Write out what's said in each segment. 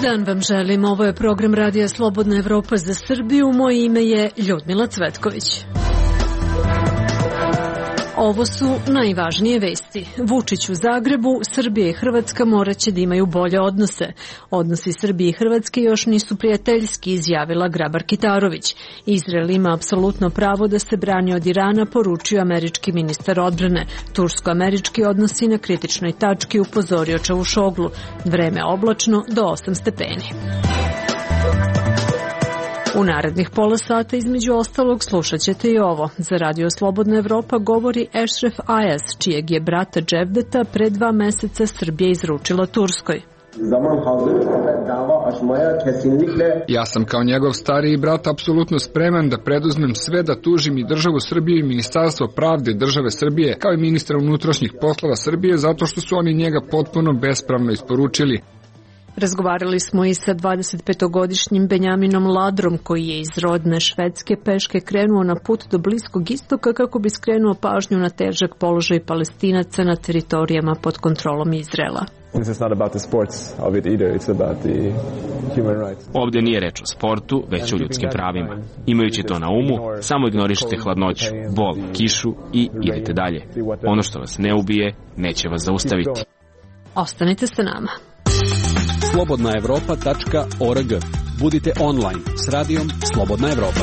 dan vam želim. Ovo je program Radija Slobodna Evropa za Srbiju. Moje ime je Ljudmila Cvetković. Ovo su najvažnije vesti. Vučić u Zagrebu, Srbija i Hrvatska moraće da imaju bolje odnose. Odnosi Srbije i Hrvatske još nisu prijateljski, izjavila Grabar-Kitarović. Izrael ima apsolutno pravo da se brani od Irana, poručio američki ministar odbrane. Tursko-američki odnosi na kritičnoj tački, upozorio Čavušoglu. Vreme oblačno do 8 stepeni. U narednih pola sata između ostalog slušat ćete i ovo. Za Radio Slobodna Evropa govori Ešref Ayaz, čijeg je brata Dževdeta pre 2 meseca Srbija izručila Turskoj. Ja sam kao njegov stariji brat apsolutno spreman da preduzmem sve da tužim i državu Srbije i Ministarstvo pravde države Srbije, kao i ministra unutrašnjih poslova Srbije, zato što su oni njega potpuno bespravno isporučili. Razgovarali smo i sa 25-godišnjim Benjaminom Ladrom, koji je iz rodne Švedske peške krenuo na put do Bliskog istoka kako bi skrenuo pažnju na težak položaj Palestinaca na teritorijama pod kontrolom Izraela. Ovdje nije reč o sportu, već o ljudskim pravima. Imajući to na umu, samo ignorišite hladnoću, bol, kišu i idete dalje. Ono što vas ne ubije, neće vas zaustaviti. Ostanite sa nama. slobodnaevropa.org. Budite online s radijom Slobodna Evropa.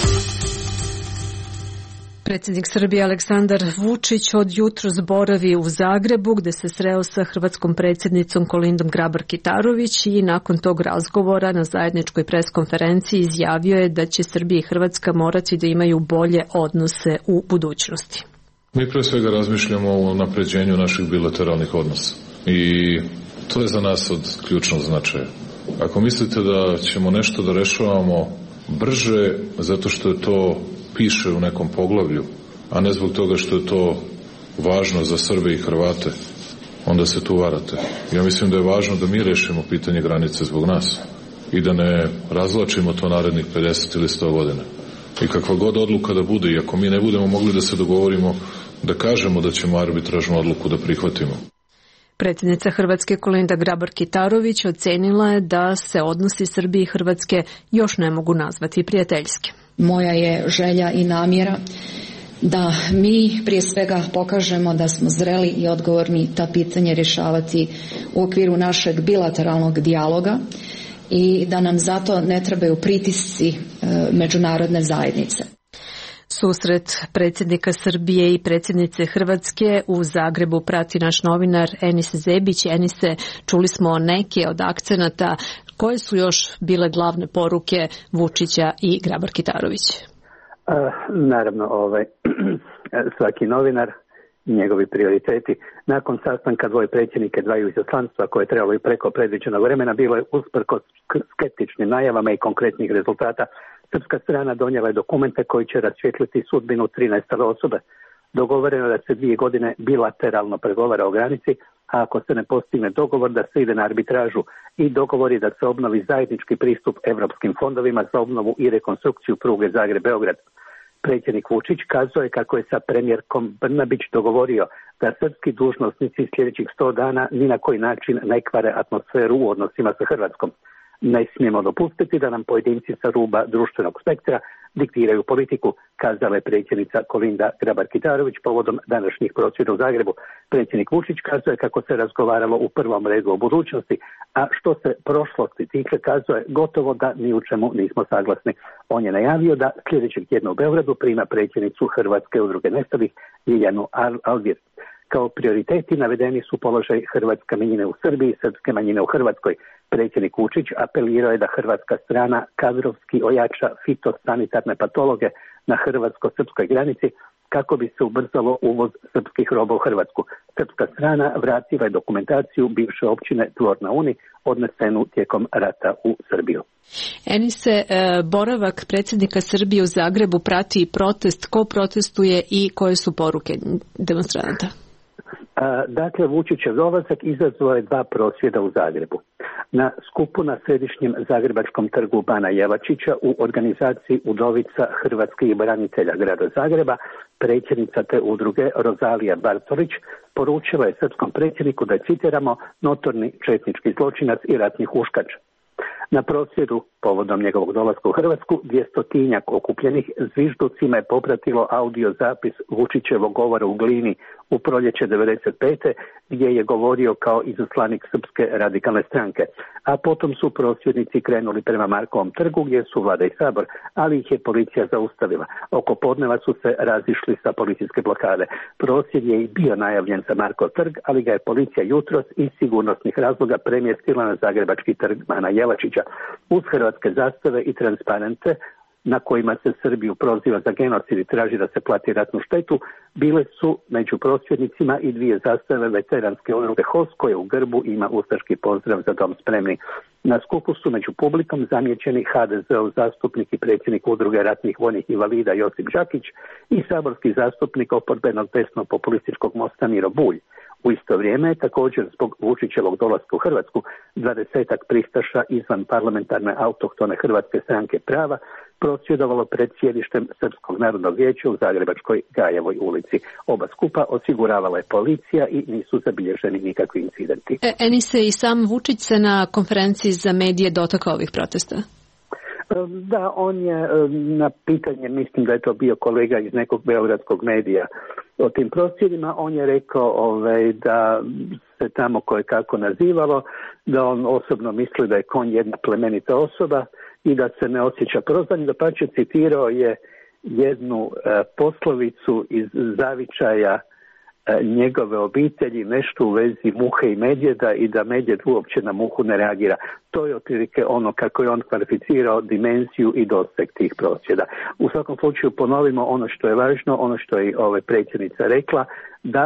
Predsjednik Srbije Aleksandar Vučić od jutros boravi u Zagrebu, gde se sreo sa hrvatskom predsjednicom Kolindom Grabar-Kitarović i nakon tog razgovora na zajedničkoj preskonferenciji izjavio je da će Srbija i Hrvatska morati da imaju bolje odnose u budućnosti. Mi pre svega razmišljamo o napređenju naših bilateralnih odnosa i to je za nas od ključnog značaja. Ako mislite da ćemo nešto da rešavamo brže zato što je to piše u nekom poglavlju, a ne zbog toga što je to važno za Srbe i Hrvate, onda se tu varate. Ja mislim da je važno da mi rešimo pitanje granice zbog nas i da ne razvlačimo to narednih 50 ili 100 godina. I kakva god odluka da bude, i ako mi ne budemo mogli da se dogovorimo, da kažemo da ćemo arbitražnu odluku da prihvatimo. Predsjednica Hrvatske Kolinda Grabar-Kitarović ocenila je da se odnosi Srbije i Hrvatske još ne mogu nazvati prijateljski. Moja je želja i namjera da mi prije svega pokažemo da smo zreli i odgovorni ta pitanja rješavati u okviru našeg bilateralnog dijaloga i da nam zato ne trebaju pritisci međunarodne zajednice. Susret predsjednika Srbije i predsjednice Hrvatske u Zagrebu prati naš novinar Enis Zebić. Enise, čuli smo neke od akcenata. Koje su još bile glavne poruke Vučića i Grabar-Kitarović? Naravno, svaki novinar i njegovi prioriteti. Nakon sastanka dvoje predsjednike dvaju izaslanstva koje je trebalo i preko predviđenog vremena, bilo je usprkos skeptičnim najavama i konkretnih rezultata. Srpska strana donijela je dokumente koji će rasvijetliti sudbinu 13 osobe. Dogovoreno je da se 2 godine bilateralno pregovara o granici, a ako se ne postigne dogovor da se ide na arbitražu, i dogovor je da se obnovi zajednički pristup evropskim fondovima za obnovu i rekonstrukciju pruge Zagreb-Beograd. Predsjednik Vučić kazao je kako je sa premijerkom Brnabić dogovorio da srpski dužnosnici sljedećih 100 dana ni na koji način ne kvare atmosferu u odnosima sa Hrvatskom. Ne smijemo dopustiti da nam pojedinci sa ruba društvenog spektra diktiraju politiku, kazala je predsjednica Kolinda Grabar-Kitarović povodom današnjih prosvjeda u Zagrebu. Predsjednik Vučić kazao je kako se razgovaralo u prvom redu o budućnosti, a što se prošlosti tiče, kazao je gotovo da ni u čemu nismo saglasni. On je najavio da sljedećeg tjedna u Beogradu prima predsjednicu Hrvatske udruge nestalih Ljiljanu Alvir. Kao prioriteti navedeni su položaj hrvatske manjine u Srbiji i srpske manjine u Hrvatskoj. Predsjednik Vučić apelirao je da hrvatska strana kadrovski ojača fitosanitarne patologe na hrvatsko-srpskoj granici kako bi se ubrzalo uvoz srpskih roba u Hrvatsku. Srpska strana vratila je dokumentaciju bivše općine Dvor na Uni odnesenu tijekom rata u Srbiju. Enise, boravak predsjednika Srbije u Zagrebu prati i protest. Ko protestuje i koje su poruke demonstranata? Dakle, Vučićev dolazak izazvao je 2 prosvjeda u Zagrebu. Na skupu na središnjem zagrebačkom trgu Bana Jelačića u organizaciji Udovica hrvatskih branitelja grada Zagreba, predsjednica te udruge Rozalija Bartolić poručila je srpskom predsjedniku da je, citiramo, notorni četnički zločinac i ratni huškač. Na prosvjedu povodom njegovog dolaska u Hrvatsku 200 okupljenih zvižducima je popratilo audio zapis Vučićevog govora u Glini u proljeće 95. gdje je govorio kao izaslanik Srpske radikalne stranke. A potom su prosvjednici krenuli prema Markovom trgu gdje su Vlada i Sabor, ali ih je policija zaustavila. Oko podneva su se razišli sa policijske blokade. Prosvjed je i bio najavljen za Markov trg, ali ga je policija jutros iz sigurnosnih razloga premjestila na Zagrebački trg Bana Jelačića. Uz hrvatske zastave i transparente na kojima se Srbiju proziva za genocid i traži da se plati ratnu štetu, bile su među prosvjednicima i 2 zastave veteranske udruge HOS koje u grbu ima ustaški pozdrav Za dom spremni. Na skupu su među publikom zamijećeni HDZ-ov zastupnik i predsjednik udruge ratnih vojnih invalida Josip Đakić i saborski zastupnik oporbenog desno-populističkog Mosta Miro Bulj. U isto vrijeme, također zbog Vučićevog dolaska u Hrvatsku, 20-ak pristaša izvan parlamentarne autohtone Hrvatske stranke prava prosvjedovalo pred sjedištem Srpskog narodnog vijeća u Zagrebačkoj Gajevoj ulici. Oba skupa osiguravala je policija i nisu zabilježeni nikakvi incidenti. Enise, i sam Vučić se na konferenciji za medije dotakao ovih protesta? Da, on je na pitanje, mislim da je to bio kolega iz nekog beogradskog medija o tim prosvjedima, on je rekao da se tamo koje kako nazivalo, da on osobno misli da je konj jedna plemenita osoba i da se ne osjeća prozvan. Dapače, citirao je jednu poslovicu iz zavičaja njegove obitelji, nešto u vezi muhe i medvjeda i da medvjed uopće na muhu ne reagira. To je otprilike ono kako je on kvalificirao dimenziju i doseg tih prosvjeda. U svakom slučaju ponovimo ono što je važno, ono što je predsjednica rekla, da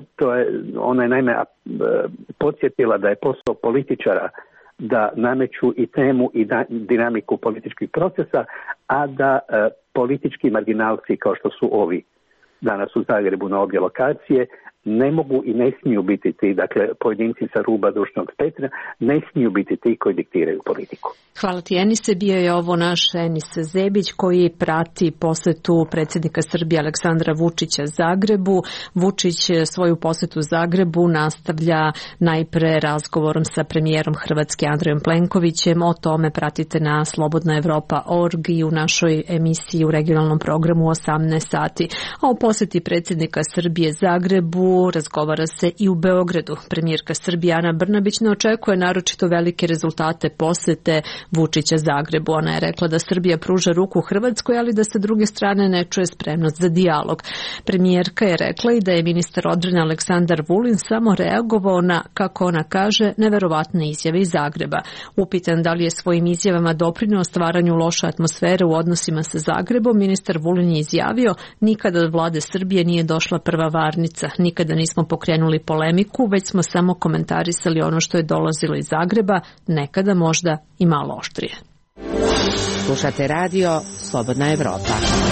ona je naime podsjetila da je posao političara da nameću i temu i dinamiku političkih procesa, a da politički marginalci kao što su ovi danas u Zagrebu na obje lokacije ne mogu i ne smiju biti ti, dakle pojedinci sa ruba društvenog spektra ne smiju biti ti koji diktiraju politiku. Hvala ti, Enise. Bio je ovo naš Enis Zebić koji prati posjetu predsjednika Srbije Aleksandra Vučića Zagrebu. Vučić svoju posjetu Zagrebu nastavlja najpre razgovorom sa premijerom Hrvatske Andrejom Plenkovićem. O tome pratite na slobodnaevropa.org i u našoj emisiji u regionalnom programu 18 sati. A o posjeti predsjednika Srbije Zagrebu razgovara se i u Beogradu. Premijerka Srbije Ana Brnabić ne očekuje naročito velike rezultate posjete Vučića Zagrebu. Ona je rekla da Srbija pruža ruku Hrvatskoj, ali da sa druge strane ne čuje spremnost za dijalog. Premijerka je rekla i da je ministar odbrane Aleksandar Vulin samo reagovao na, kako ona kaže, neverovatne izjave iz Zagreba. Upitan da li je svojim izjavama doprinio stvaranju loše atmosfere u odnosima sa Zagrebom, ministar Vulin je izjavio: nikada od vlade Srbije nije došla prva varnica, nikada nismo pokrenuli polemiku, već smo samo komentarisali ono što je dolazilo iz Zagreba, nekada možda i malo oštrije. Slušate radio Slobodna Evropa.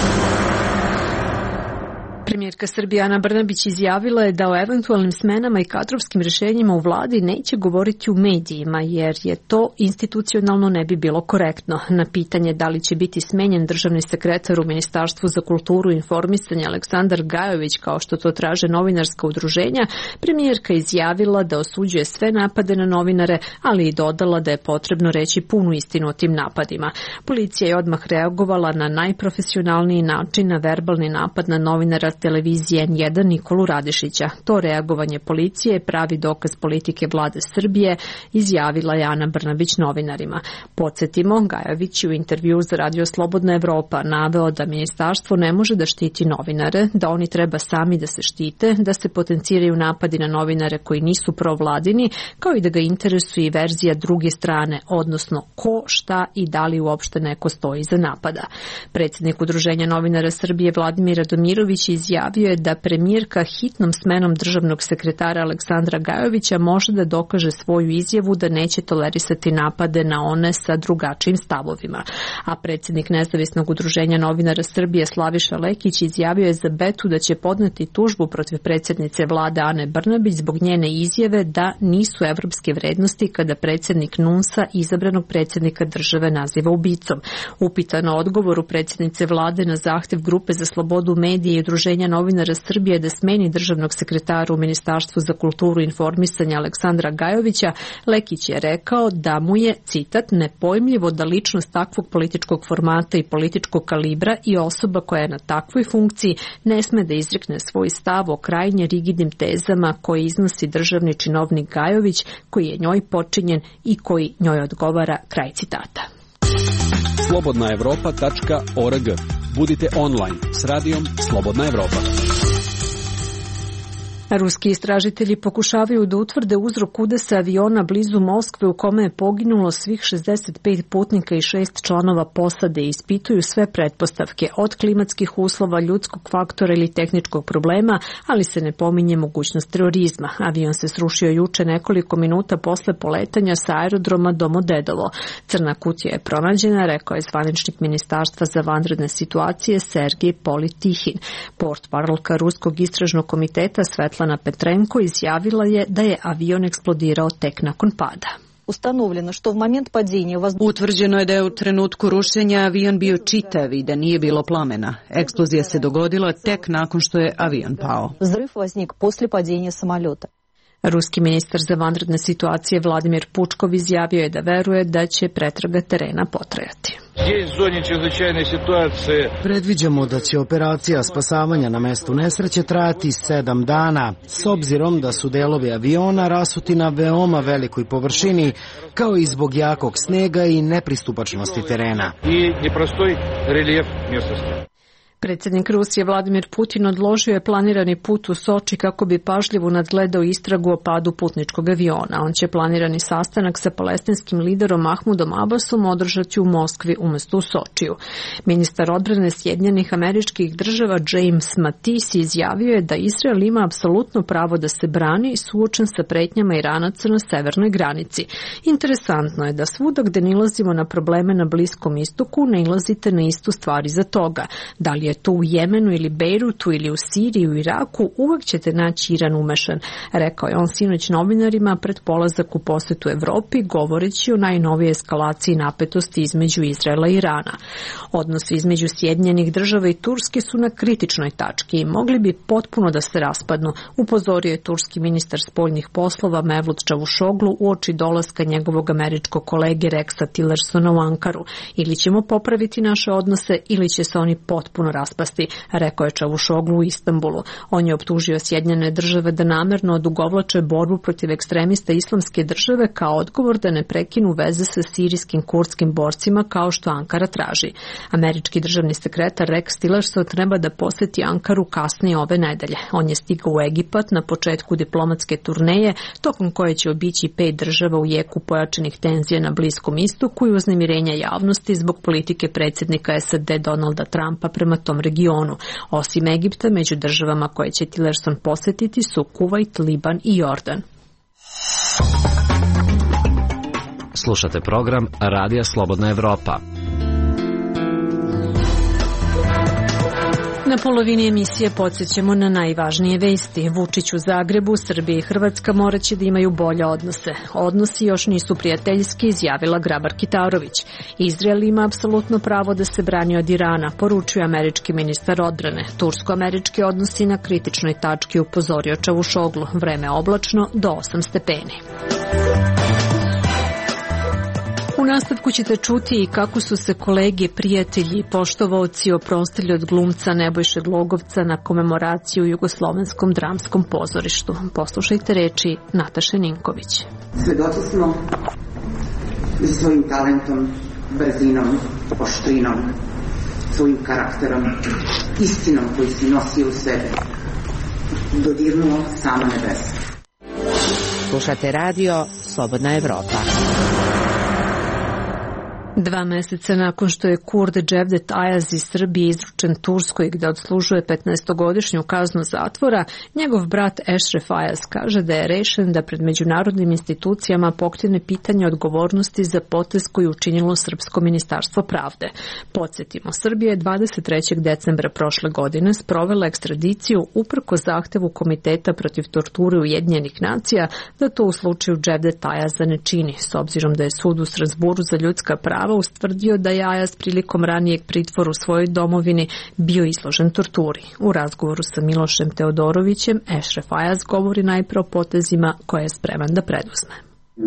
Premijerka Srbije Ana Brnabić izjavila je da o eventualnim smenama i kadrovskim rješenjima u vladi neće govoriti u medijima, jer je to institucionalno ne bi bilo korektno. Na pitanje da li će biti smenjen državni sekretar u Ministarstvu za kulturu i informisanje Aleksandar Gajović, kao što to traže novinarska udruženja, premijerka izjavila da osuđuje sve napade na novinare, ali i dodala da je potrebno reći punu istinu o tim napadima. Policija je odmah reagovala na najprofesionalniji način na verbalni napad na novinara televizije N1 Nikolu Radišića. To reagovanje policije je pravi dokaz politike vlade Srbije, izjavila je Ana Brnabić novinarima. Podsjetimo, Gajović u intervju za Radio Slobodna Evropa naveo da ministarstvo ne može da štiti novinare, da oni treba sami da se štite, da se potenciraju napadi na novinare koji nisu provladini, kao i da ga interesuje i verzija druge strane, odnosno ko, šta i da li uopšte neko stoji iza napada. Predsjednik Udruženja novinara Srbije Vladimir Radomirović izjavio je da premijerka hitnom smenom državnog sekretara Aleksandra Gajovića može da dokaže svoju izjavu da neće tolerisati napade na one sa drugačijim stavovima. A predsjednik Nezavisnog udruženja novinara Srbije Slaviša Lekić izjavio je za Betu da će podneti tužbu protiv predsjednice vlade Ane Brnabić zbog njene izjave da nisu evropske vrednosti kada predsjednik NUNS-a izabranog predsjednika države naziva ubicom. Upitano o odgovoru predsjednice vlade na zahtjev Grupe za slobodu medija i udruženja Udruženja novinara Srbije da smeni državnog sekretara u Ministarstvu za kulturu i informisanje Aleksandra Gajovića, Lekić je rekao da mu je, citat, nepojmljivo da ličnost takvog političkog formata i političkog kalibra i osoba koja je na takvoj funkciji ne sme da izrekne svoj stav o krajnje rigidnim tezama koje iznosi državni činovnik Gajović, koji je njoj počinjen i koji njoj odgovara, kraj citata. slobodnaevropa.org. Budite online s radijom Slobodna Evropa. Ruski istražitelji pokušavaju da utvrde uzrok udesa aviona blizu Moskve u kome je poginulo svih 65 putnika i 6 članova posade i ispituju sve pretpostavke od klimatskih uslova, ljudskog faktora ili tehničkog problema, ali se ne pominje mogućnost terorizma. Avion se srušio juče nekoliko minuta posle poletanja sa aerodroma Domodedovo. Crna kutija je pronađena, rekao je zvaničnik Ministarstva za vanredne situacije Sergej Politihin. Portparolka Ruskog istražnog komiteta Svetlana Petrenko izjavila je da je avion eksplodirao tek nakon pada. Utvrđeno je da je u trenutku rušenja avion bio čitav i da nije bilo plamena. Eksplozija se dogodila tek nakon što je avion pao. Ruski ministar za vanredne situacije Vladimir Pučkov izjavio je da veruje da će pretraga terena potrajati. Predviđamo da će operacija spasavanja na mestu nesreće trajati 7 dana, s obzirom da su delovi aviona rasuti na veoma velikoj površini, kao i zbog jakog snega i nepristupačnosti terena. Predsjednik Rusije Vladimir Putin odložio je planirani put u Soči kako bi pažljivo nadgledao istragu o padu putničkog aviona. On će planirani sastanak sa palestinskim liderom Mahmudom Abbasom održati u Moskvi umjesto u Sočiju. Ministar odbrane Sjedinjenih Američkih Država James Mattis izjavio je da Izrael ima apsolutno pravo da se brani suočen sa pretnjama Iranaca na severnoj granici. Interesantno je da svuda gde nilazimo na probleme na Bliskom istoku ne ilazite na istu stvar iza toga. Da li je to u Jemenu ili Bejrutu ili u Siriji, u Iraku, uvek ćete naći Iran umešan, rekao je on sinoć novinarima pred polazak u posetu Evropi, govoreći o najnovijoj eskalaciji napetosti između Izraela i Irana. Odnosi između Sjedinjenih Država i Turske su na kritičnoj tački i mogli bi potpuno da se raspadnu, upozorio je turski ministar spoljnih poslova Mevlut Čavuşoglu uoči dolaska njegovog američkog kolege Rexa Tillersona u Ankaru. Ili ćemo popraviti naše odnose ili će se oni potpuno raspasti, rekao je Čavuşoglu u Istanbulu. On je optužio Sjedinjene Države da namerno odugovlače borbu protiv ekstremista Islamske države kao odgovor da ne prekinu veze sa sirijskim kurdskim borcima kao što Ankara traži. Američki državni sekretar Rex Tillerson treba da poseti Ankaru kasnije ove nedelje. On je stigao u Egipat na početku diplomatske turneje, tokom koje će obići 5 država u jeku pojačanih tenzija na Bliskom istoku i uznemirenja javnosti zbog politike predsjednika SAD Donalda Trumpa prema tom regionu. Osim Egipta, među državama koje će Tillerson posetiti su Kuvajt, Liban i Jordan. Slušate program Radija Slobodna Evropa. Na polovini emisije podsjećamo na najvažnije vesti. Vučić u Zagrebu, Srbija i Hrvatska moraće da imaju bolje odnose. Odnosi još nisu prijateljski, izjavila Grabar-Kitarović. Izrael ima apsolutno pravo da se brani od Irana, poručuje američki ministar odbrane. Tursko-američki odnosi na kritičnoj tački, upozorio Čavuşoglu. Vreme oblačno do 8 stepeni. U nastavku ćete čuti i kako su se kolege, prijatelji i poštovaoci oprostili od glumca Nebojše Glogovca na komemoraciju u Jugoslovenskom dramskom pozorištu. Poslušajte reči Nataše Ninković. Svedoci smo da svojim talentom, brzinom, oštrinom, svojim karakterom, istinom koju si nosio u sebi, dodirnuo samo nebesa. Slušate radio Slobodna Evropa. 2 meseca nakon što je Kurd Cevdet Ayaz iz Srbije izručen Turskoj gde odslužuje 15-godišnju kaznu zatvora, njegov brat Ešref Ayaz kaže da je rešen da pred međunarodnim institucijama pokrene pitanje odgovornosti za potez koji učinilo Srpsko ministarstvo pravde. Podsjetimo, Srbija je 23. decembra prošle godine sprovela ekstradiciju uprko zahtevu Komiteta protiv torture Ujedinjenih nacija da to u slučaju Cevdet Ayaza ne čini, s obzirom da je sud u Strazburu za ljudska prava prava ustvrdio da je Ajaz prilikom ranijeg pritvora u svojoj domovini bio izložen torturi. U razgovoru sa Milošem Teodorovićem, Ešref Ajaz govori najpre o potezima koje je spreman da preduzme.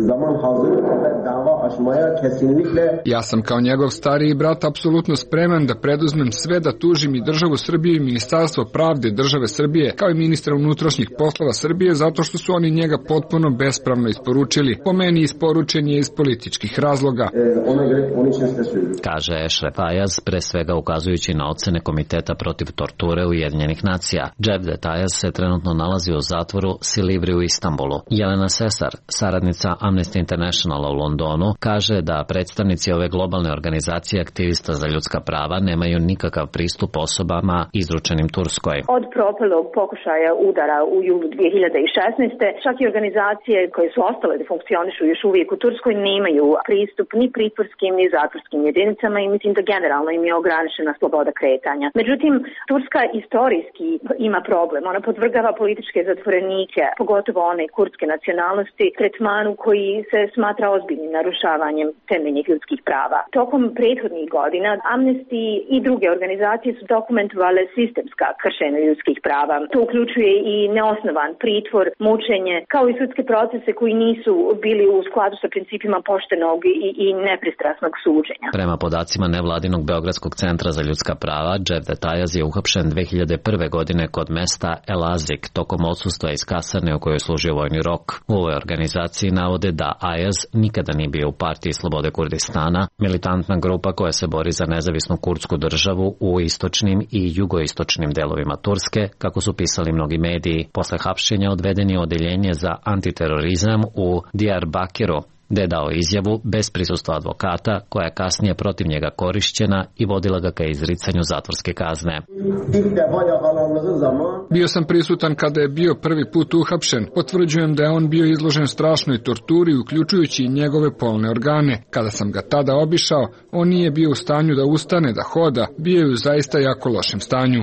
Ja sam kao njegov stariji brat apsolutno spreman da preduzmem sve da tužim i državu Srbije i Ministarstvo pravde države Srbije, kao i ministra unutrašnjih poslova Srbije, zato što su oni njega potpuno bespravno isporučili. Po meni isporučen je iz političkih razloga. Kaže Ešref Ajaz, pre svega ukazujući na ocene Komiteta protiv torture Ujedinjenih nacija. Cevdet Ajaz se trenutno nalazi u zatvoru Silivri u Istanbulu. Jelena Sesar, saradnica Amnesty Internationala u Londonu, kaže da predstavnici ove globalne organizacije aktivista za ljudska prava nemaju nikakav pristup osobama izručenim Turskoj. Od propalog pokušaja udara u julu 2016. čak i organizacije koje su ostale da funkcionišu još uvijek u Turskoj nemaju pristup ni pritvorskim ni zatvorskim jedinicama i mislim da generalno im je ograničena sloboda kretanja. Međutim, Turska istorijski ima problem. Ona podvrgava političke zatvorenike, pogotovo one kurdske nacionalnosti, tretmanu koji se smatra ozbiljnim narušavanjem temeljnih ljudskih prava. Tokom prethodnih godina Amnesty i druge organizacije su dokumentovale sistemska kršenja ljudskih prava. To uključuje i neosnovan pritvor, mučenje, kao i sudske procese koji nisu bili u skladu sa principima poštenog i nepristrasnog suđenja. Prema podacima nevladinog Beogradskog centra za ljudska prava, Cevdet Ajaz je uhapšen 2001. godine kod mesta El Azik tokom odsustva iz kasarne u kojoj je služio vojni rok. U ovoj organizaciji navode da Ajaz nikada nije bio u partiji Slobode Kurdistana, militantna grupa koja se bori za nezavisnu kurdsku državu u istočnim i jugoistočnim delovima Turske, kako su pisali mnogi mediji. Posle hapšenja odveden je odeljenje za antiterorizam u Diyarbakiru, gde je dao izjavu bez prisustva advokata, koja je kasnije protiv njega korišćena i vodila ga ka izricanju zatvorske kazne. Bio sam prisutan kada je bio prvi put uhapšen. Potvrđujem da je on bio izložen strašnoj torturi, uključujući i njegove polne organe. Kada sam ga tada obišao, on nije bio u stanju da ustane, da hoda, bio je u zaista jako lošem stanju.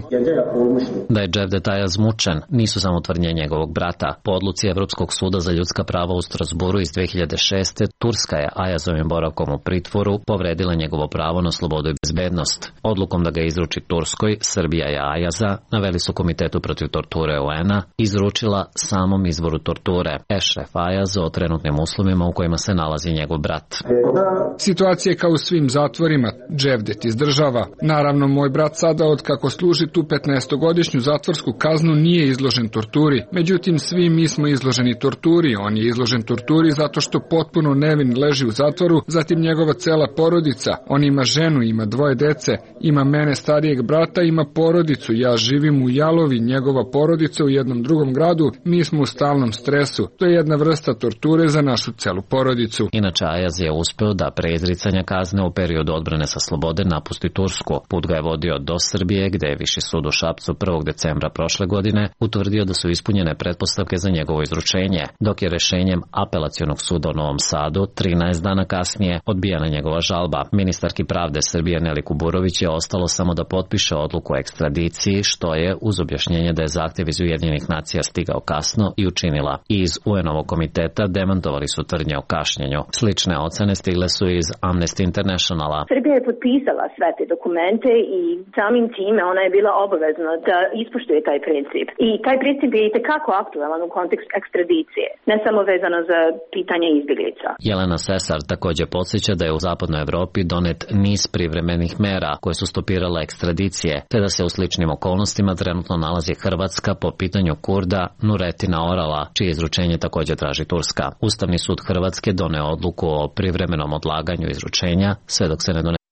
Da je Cevdet Ajaz mučen nisu samo tvrdnje njegovog brata. Po odluci Evropskog suda za ljudska prava u Strasburu iz 2006. Turska je Ajazovim boravkom u pritvoru povredila njegovo pravo na slobodu i bezbednost. Odlukom da ga izruči Turskoj, Srbija je Ajaza, naveli su Komitetu protiv torture UN-a, izručila samom izvoru torture, Ešref Ajaz, o trenutnim uslovima u kojima se nalazi njegov brat. Situacija je kao u svim zatvorima, Cevdet izdržava. Naravno, moj brat sada, od kako služi tu 15-godišnju zatvorsku kaznu, nije izložen torturi. Međutim, svi mi smo izloženi torturi. On je izložen torturi zato što potpuno nevin leži u zatvoru, zatim njegova cela porodica. On ima ženu, ima 2 dece, ima mene starijeg brata, ima porodicu. Ja živim u Jalovi, njegova porodica u jednom drugom gradu, mi smo u stalnom stresu. To je jedna vrsta torture za našu celu porodicu. Inače, Ajaz je uspeo da pre izricanja kazne u periodu odbrane sa slobode napusti Tursku. Put ga je vodio do Srbije, gde je Viši sud u Šapcu 1. decembra prošle godine utvrdio da su ispunjene pretpostavke za njegovo izručenje, dok je rešenjem Apelacionog suda u Novom Sadu 13 dana kasnije odbijena njegova žalba. Ministarki pravde Srbije Neli Kuburović je ostalo samo da potpiše odluku o ekstradiciji, što je, uz objašnjenje da je zahtjev iz Ujedinjenih nacija stigao kasno, i učinila. Iz UN-ovog komiteta demantovali su tvrdnje o kašnjenju. Slične ocene stigle su iz Amnesty Internationala. Srbija je potpisala sve te dokumente i samim time ona je bila obavezna da ispoštuje taj princip. I taj princip je itekako aktualan u kontekstu ekstradicije, ne samo vezano za pitanje izbjeglica. Jelena Sesar također podsjeća da je u zapadnoj Evropi donet niz privremenih mera koje su stopirale ekstradicije, te da se u sličnim okolnostima trenutno nalazi Hrvatska po pitanju Kurda Nuretina Orala, čije izručenje također traži Turska. Ustavni sud Hrvatske doneo odluku o privremenom odlaganju izručenja sve dok se ne donese.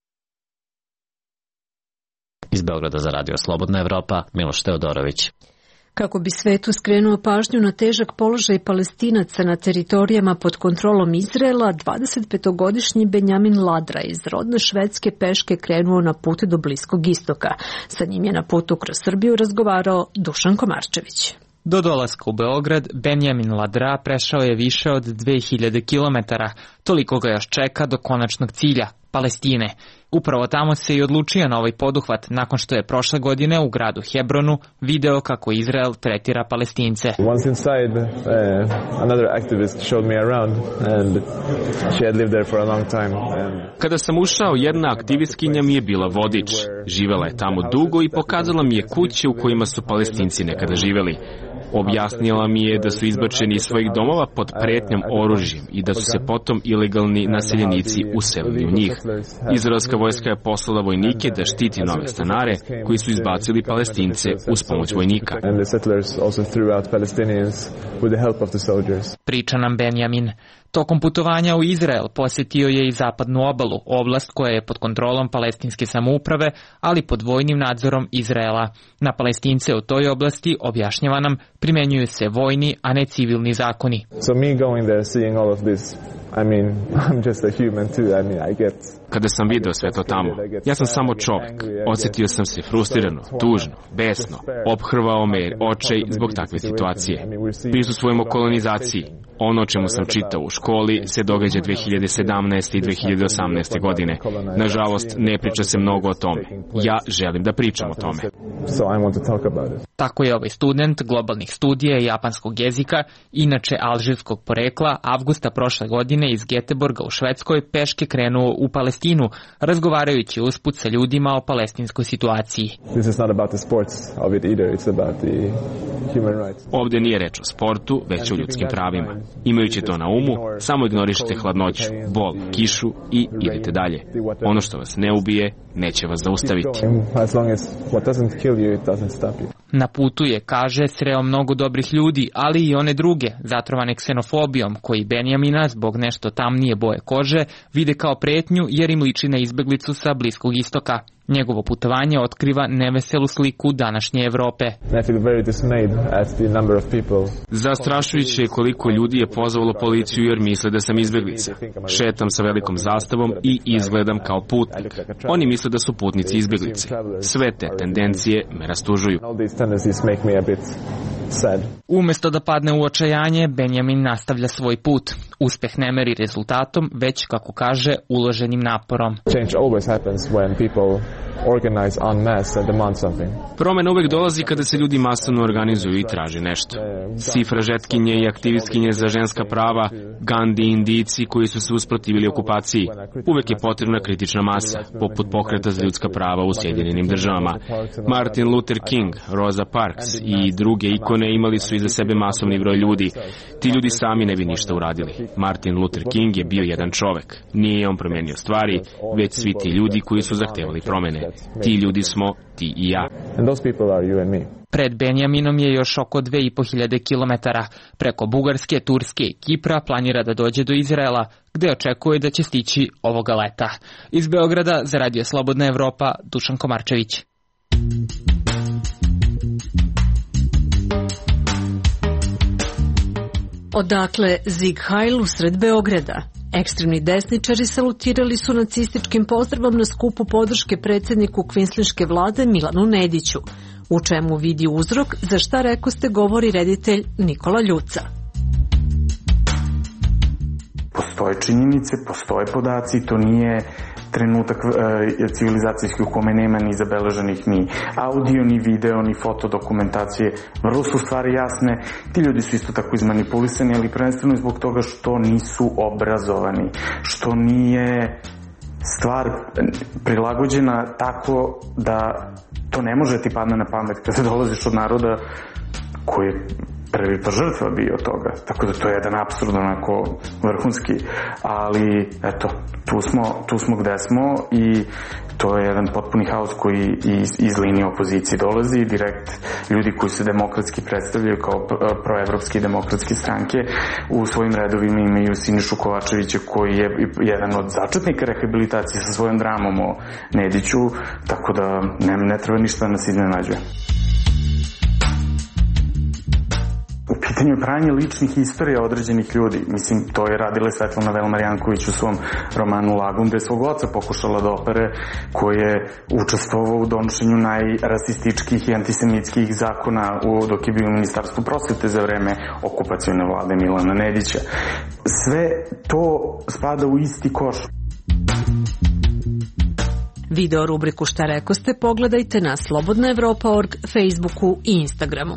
Iz Beograda za Radio Slobodna Evropa, Miloš Teodorović. Kako bi svetu skrenuo pažnju na težak položaj Palestinaca na teritorijama pod kontrolom Izraela, 25-godišnji Benjamin Ladra iz rodne Švedske peške krenuo na put do Bliskog istoka. Sa njim je na putu kroz Srbiju razgovarao Dušan Komarčević. Do dolaska u Beograd, Benjamin Ladra prešao je više od 2000 km. Toliko ga još čeka do konačnog cilja, Palestine. Upravo tamo se i odlučio na ovaj poduhvat nakon što je prošle godine u gradu Hebronu video kako Izrael tretira Palestince. Once inside, another activist showed me around and she had lived there for a long time. Kada sam ušao, jedna aktivistkinja mi je bila vodič. Živela je tamo dugo i pokazala mi je kuće u kojima su Palestinci nekada živeli. Objasnila mi je da su izbačeni iz svojih domova pod pretnjom oružjem i da su se potom ilegalni naseljenici uselili u njih. Izraelska vojska je poslala vojnike da štiti nove stanare koji su izbacili Palestince uz pomoć vojnika. Priča nam Benjamin. Tokom putovanja u Izrael posjetio je i zapadnu obalu, oblast koja je pod kontrolom palestinske samouprave, ali pod vojnim nadzorom Izraela. Na Palestince u toj oblasti, objašnjava nam, primenjuju se vojni, a ne civilni zakoni. Kada sam video sve to tamo, ja sam samo čovek. Osjetio sam se frustrirano, tužno, besno. Ophrvao me je očaj zbog takve situacije. Prisustvujemo kolonizaciji. Ono o čemu sam čitao u školi se događa 2017. i 2018. godine. Nažalost, ne priča se mnogo o tome. Ja želim da pričam o tome. Tako je ovaj student globalnih studija i japanskog jezika, inače alžirskog porekla, avgusta prošle godine iz Göteborga u Švedskoj peške krenuo u Palestinu, razgovarajući usput sa ljudima o palestinskoj situaciji. Ovdje nije reč o sportu, već o ljudskim pravima. Imajući to na umu, samo ignorišite hladnoću, bol, kišu i idete dalje. Ono što vas ne ubije, neće vas zaustaviti. Na putu je, kaže, sreo mnogo dobrih ljudi, ali i one druge, zatrovane ksenofobijom, koji Benjamina, zbog nešto tamnije boje kože, vide kao pretnju jer im liči na izbeglicu sa Bliskog istoka. Njegovo putovanje otkriva neveselu sliku današnje Evrope. Zastrašujuće je koliko ljudi je pozvalo policiju jer misle da sam izbeglica. Šetam sa velikom zastavom i izgledam kao putnik. Oni misle da su putnici izbeglice. Sve te tendencije me rastužuju. Umesto da padne u očajanje, Benjamin nastavlja svoj put. Uspeh ne meri rezultatom, već, kako kaže, uloženim naporom. Promena uvek dolazi kada se ljudi masovno organizuju i traži nešto. Sifra žetkinje i aktivistkinje za ženska prava, Gandhi i Indijci koji su se usprotivili okupaciji. Uvek je potrebna kritična masa, poput pokreta za ljudska prava u Sjedinjenim državama. Martin Luther King, Rosa Parks i druge ikone imali su iza sebe masovni broj ljudi. Ti ljudi sami ne bi ništa uradili. Martin Luther King je bio jedan čovek. Nije on promenio stvari, već svi ti ljudi koji su zahtevali promene. Ti ljudi smo ti i ja. Pred Benjaminom je još oko 2500 kilometara. Preko Bugarske, Turske i Kipra planira da dođe do Izraela, gde očekuje da će stići ovoga leta. Iz Beograda za Radio Slobodna Evropa, Dušan Komarčević. Odakle Sieg Heil usred Beograda? Ekstremni desničari salutirali su nacističkim pozdravom na skupu podrške predsjedniku kvinslinške vlade Milanu Nediću. U čemu vidi uzrok, za šta rekoste govori reditelj Nikola Ljuca. Postoje činjenice, postoje podaci, to nije trenutak civilizacijski u kome nema ni zabeleženih ni audio, ni video, ni fotodokumentacije. Vrlo su stvari jasne. Ti ljudi su isto tako izmanipulisani, ali prvenstveno zbog toga što nisu obrazovani, što nije stvar prilagođena tako da to ne može ti padne na pamet kada dolaziš od naroda koji je prvi žrtva bio toga. Tako da to je jedan apsurd onako vrhunski, ali eto, tu smo gde smo i to je jedan potpuni haos koji iz linije opozicije dolazi. Direkt ljudi koji se demokratski predstavljaju kao proevropske i demokratske stranke u svojim redovima imaju Sinišu Kovačevića koji je jedan od začetnika rehabilitacije sa svojom dramom o Nediću, tako da ne treba ništa da nas iznenađuje. U pitanju je pranje ličnih istorija određenih ljudi. Mislim, to je radila Svetlana Velmar Janković u svom romanu Lagun, gde je svog oca pokušala da opere, koji je učestvovao u donošenju najrasističkih i antisemitskih zakona dok je bio u Ministarstvu prosvete za vreme okupacione vlade Milana Nedića. Sve to spada u isti koš. Video rubriku Šta rekoste pogledajte na slobodnaevropa.org, Facebooku i Instagramu.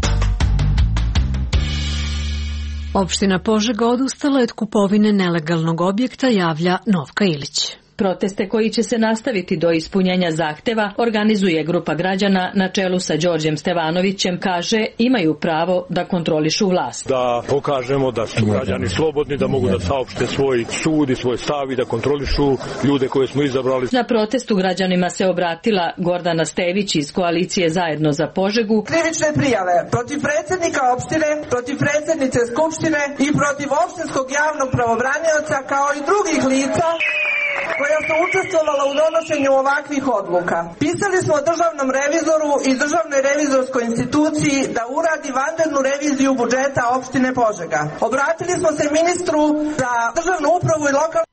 Opština Požega odustala od kupovine nelegalnog objekta, javlja Novka Ilić. Proteste koji će se nastaviti do ispunjenja zahteva organizuje grupa građana na čelu sa Đorđem Stevanovićem, kaže imaju pravo da kontrolišu vlast. Da pokažemo da su građani slobodni, da mogu da saopšte svoj sud i svoj stav i da kontrolišu ljude koje smo izabrali. Na protestu građanima se obratila Gordana Stević iz koalicije Zajedno za Požegu. Krivične prijave protiv predsjednika opštine, protiv predsjednice skupštine i protiv opštinskog javnog pravobranioca kao i drugih lica koja su učestvovala u donošenju ovakvih odluka. Pisali smo državnom revizoru i državnoj revizorskoj instituciji da uradi vanrednu reviziju budžeta opštine Požega. Obratili smo se ministru za državnu upravu i lokalnu.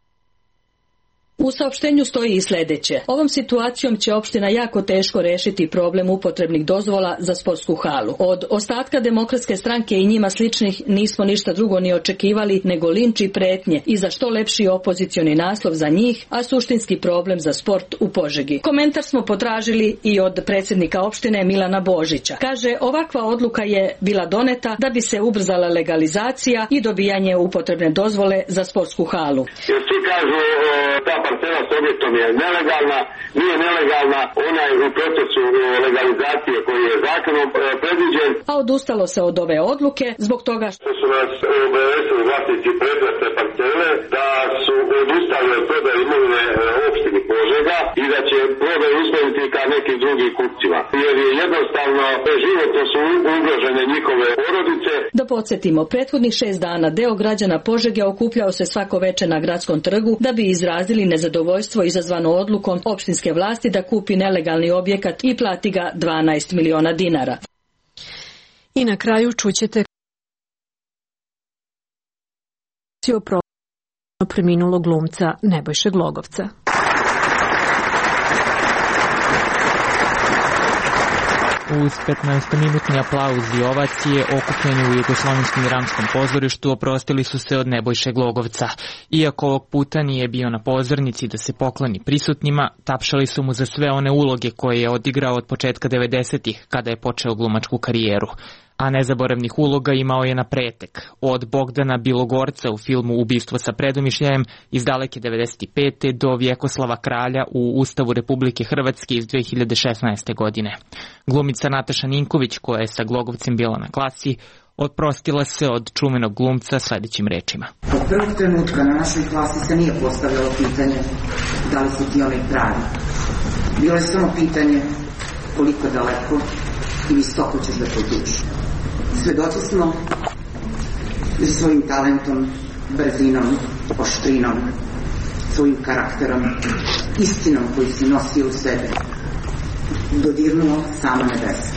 U saopštenju stoji i sledeće. Ovom situacijom će opština jako teško rešiti problem upotrebnih dozvola za sportsku halu. Od ostatka Demokratske stranke i njima sličnih nismo ništa drugo ni očekivali nego linč i pretnje i za što lepši opozicioni naslov za njih, a suštinski problem za sport u Požegi. Komentar smo potražili i od predsjednika opštine Milana Božića. Kaže, ovakva odluka je bila doneta da bi se ubrzala legalizacija i dobijanje upotrebne dozvole za sportsku halu. Jer svi kažu ta parcela s objektom je nelegalna, nije nelegalna, ona je u procesu legalizacije koji je zakonom predviđen. A odustalo se od ove odluke zbog toga što su nas obavestili vlasnici predmetne parcele da su odustali od prodaje imovine opštini Požega i da će prodaju usmeriti ka nekim drugim kupcima. Jer je jednostavno životno su ugrožene njihove porodice. Da podsjetimo, prethodnih 6 dana deo građana Požege okupljao se svako veče na gradskom trgu da bi izrazili nezadovoljstvo izazvano odlukom opštinske vlasti da kupi nelegalni objekat i plati ga 12 miliona dinara. I na kraju čućete preminulog glumca Nebojše Glogovca. Uz 15-minutni aplauz i ovacije okupljeni u Jugoslovenskom i Ramskom pozorištu oprostili su se od Nebojše Glogovca. Iako ovog puta nije bio na pozornici da se pokloni prisutnima, tapšali su mu za sve one uloge koje je odigrao od početka 90-ih kada je počeo glumačku karijeru. A nezaboravnih uloga imao je na pretek. Od Bogdana Bilogorca u filmu Ubistvo sa predomišljajem iz daleke 95. do Vjekoslava Kralja u Ustavu Republike Hrvatske iz 2016. godine. Glumica Nataša Ninković, koja je sa Glogovcem bila na klasi, oprostila se od čuvenog glumca sledećim rečima. Od prvog trenutka na našoj klasi se nije postavljalo pitanje da li su ti onaj pravi. Bilo je samo pitanje koliko daleko i visoko ćeš da potuči. Svedoci smo da si svojim talentom, brzinom, oštrinom, svojim karakterom, istinom koju si nosio u sebi, dodirnuo sama nebesa.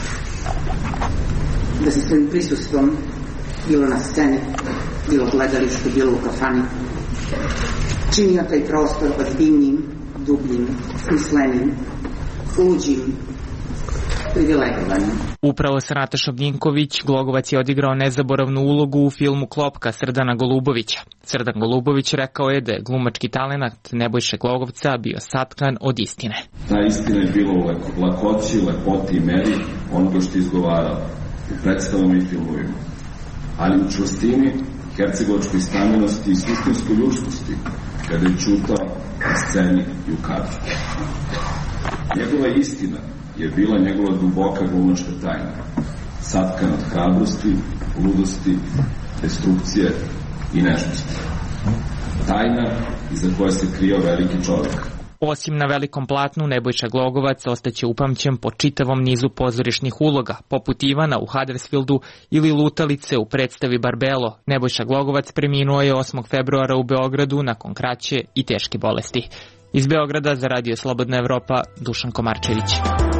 Da si svojim prisustvom, bilo na sceni, bilo gledalištu, bilo u kafani, činio taj prostor ozbiljnim, dubljim, smislenim, luđim, privilegovanim. Upravo sa Natašom Ninković Glogovac je odigrao nezaboravnu ulogu u filmu Klopka Srdana Golubovića. Srdan Golubović rekao je da je glumački talenat Nebojše Glogovca bio satkan od istine. Ta istina je bila u lakoći, lepoti i meri onoga što je izgovarao u predstavama i filmovima, ali u čvrstini, hercegovačkoj stammenosti i suštinskoj ljudskosti kada je čutao na sceni i u kadru. Njegova istina je bila njegova duboka glumačka tajna, satkana od hrabrosti, ludosti, destrukcije i nežnosti. Tajna iza koje se krio veliki čovjek. Osim na velikom platnu, Nebojša Glogovac ostaće upamćen po čitavom nizu pozorišnih uloga, poput Ivana u Huddersfieldu ili Lutalice u predstavi Barbelo. Nebojša Glogovac preminuo je 8. februara u Beogradu nakon kraće i teške bolesti. Iz Beograda za Radio Slobodna Evropa, Dušan Komarčević.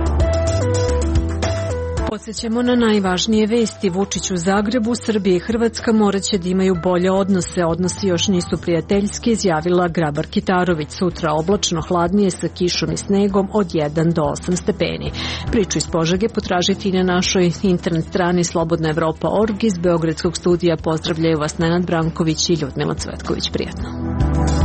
Podsjećamo na najvažnije vesti. Vučić u Zagrebu, Srbija i Hrvatska moraće da imaju bolje odnose. Odnosi još nisu prijateljski, izjavila Grabar Kitarović. Sutra oblačno, hladnije sa kišom i snegom od 1 do 8 stepeni. Priču iz Požege potražiti i na našoj internet strani slobodnaevropa.org. Iz Beogradskog studija pozdravljaju vas Nenad Branković i Ljudmila Cvetković. Prijetno.